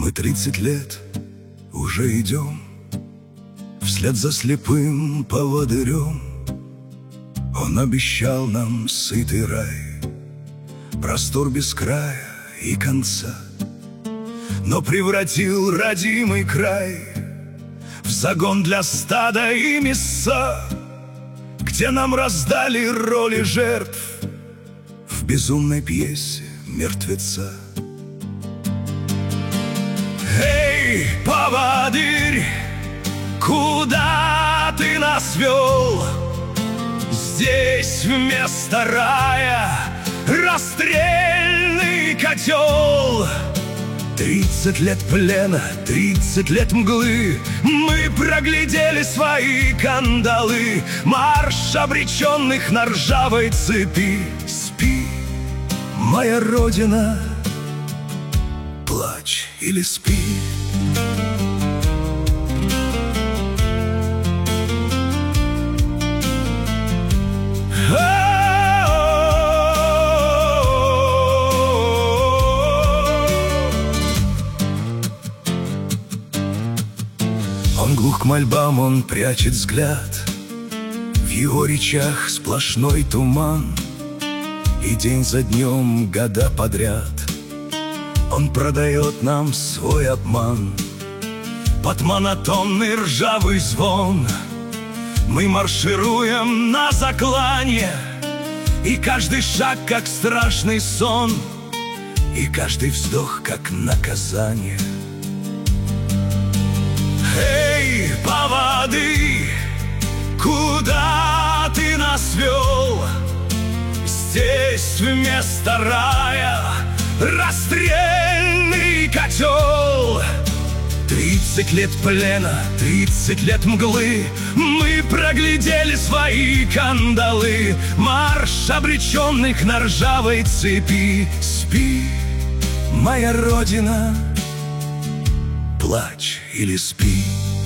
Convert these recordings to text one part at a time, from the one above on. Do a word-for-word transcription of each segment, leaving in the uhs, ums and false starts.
Мы тридцать лет уже идем вслед за слепым поводырем. Он обещал нам сытый рай, простор без края и конца, но превратил родимый край в загон для стада и мяса, где нам раздали роли жертв в безумной пьесе мертвеца. Эй, поводырь, куда ты нас вел? Здесь вместо рая расстрельный котел. Тридцать лет плена, тридцать лет мглы, мы проглядели свои кандалы. Марш обреченных на ржавой цепи. Спи, моя родина, плачь или спи. Он глух к мольбам, он прячет взгляд, в его речах сплошной туман. И день за днем, года подряд, он продает нам свой обман. Под монотонный ржавый звон мы маршируем на заклане, и каждый шаг как страшный сон, и каждый вздох как наказание. Эй, поводырь, куда ты нас вел? Здесь вместо рая расстрельный котел. Тридцать лет плена, тридцать лет мглы, мы проглядели свои кандалы. Марш обреченных на ржавой цепи. Спи, моя родина, плачь или спи.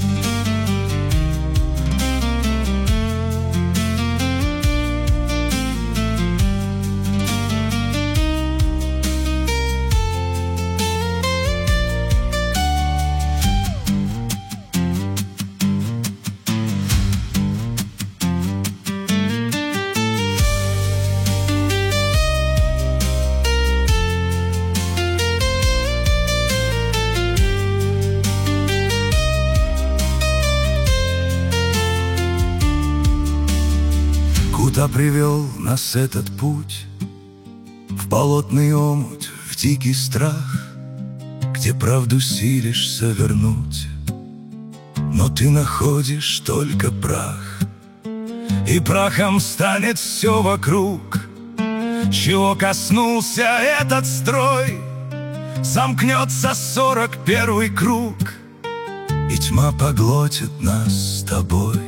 Куда привел нас этот путь? В болотный омут, в дикий страх, где правду силишься вернуть, но ты находишь только прах. И прахом станет все вокруг, чего коснулся этот строй. Замкнется сорок первый круг, и тьма поглотит нас с тобой.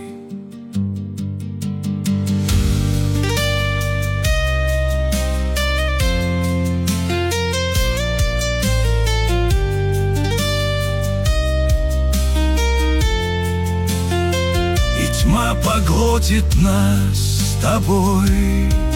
Тьма поглотит нас с тобой.